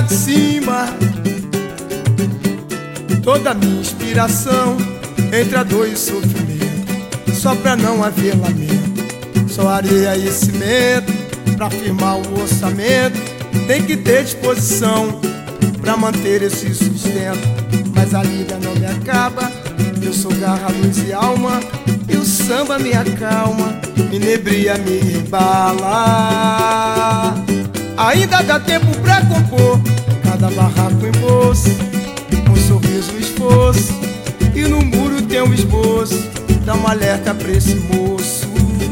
de cima. Toda minha inspiração entre a dor e o sofrimento, só pra não haver lamento. Só areia e cimento pra firmar o orçamento. Tem que ter disposição pra manter esse sustento. Mas a lida não me acaba, eu sou garra, luz e alma. E o samba me acalma, me inebria, me embala. Ainda dá tempo pra compor cada barraco em bolso, um sorriso, um esforço. E no muro tem um esboço, dá um alerta pra esse moço.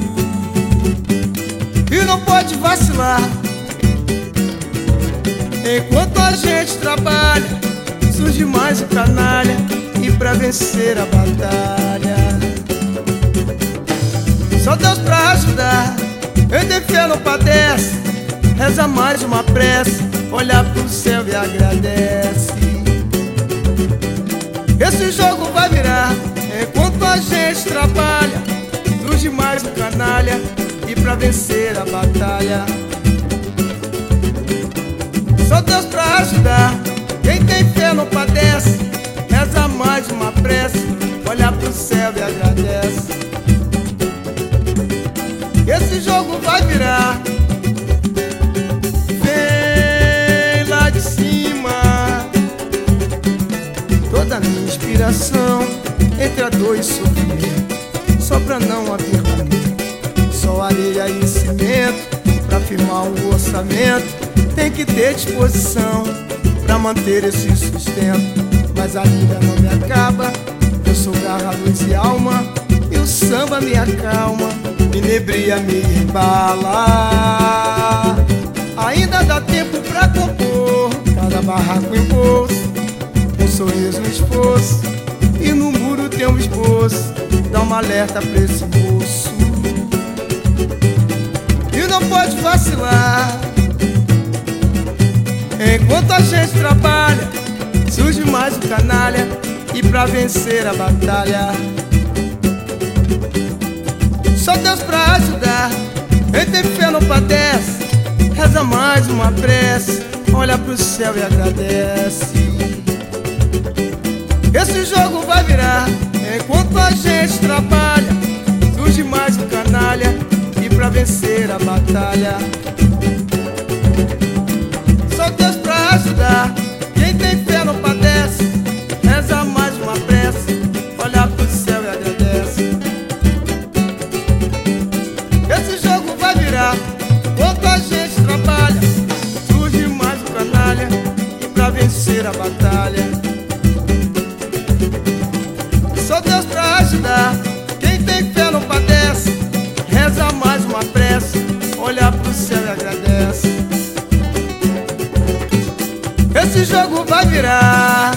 E não pode vacilar enquanto a gente trabalha. Surge mais um canalha, e pra vencer a batalha só Deus pra ajudar. Quem tem fé não padece, reza mais uma prece, olha pro céu e agradece. Esse jogo vai virar enquanto a gente trabalha. Surge mais um canalha, e pra vencer a batalha só Deus pra ajudar. Quem tem fé não padece, reza mais uma prece, olha pro céu e agradece. Esse jogo vai virar. Vem lá de cima. Toda minha inspiração entre a dor e o sofrimento, só pra não haver lamento. Só areia e cimento pra firmar o orçamento. Tem que ter disposição pra manter esse sustento. Mas a vida não me acaba, eu sou garra, luz e alma. E o samba me acalma, me inebria, me embala. Ainda dá tempo pra compor cada barraco em bolso, um sorriso, um esforço. E no muro tem um esboço, dá uma alerta pra esse moço. E não pode vacilar enquanto a gente trabalha. Surge mais um canalha, e pra vencer a batalha só Deus pra ajudar. Quem tem fé não padece, reza mais uma prece, olha pro céu e agradece. Esse jogo vai virar enquanto a gente trabalha. Surge mais um canalha, e pra vencer a batalha só Deus pra ajudar. Quem tem fé não padece, reza mais uma prece, olha pro céu e agradece. Esse jogo vai virar enquanto a gente trabalha. Surge mais um canalha, e pra vencer a batalha só Deus pra ajudar. Quem tem fé não padece, reza mais uma prece, olha pro céu e agradece. Esse jogo vai virar.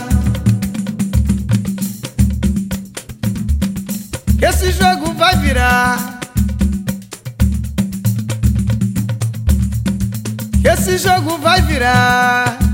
Esse jogo vai virar. Esse jogo vai virar.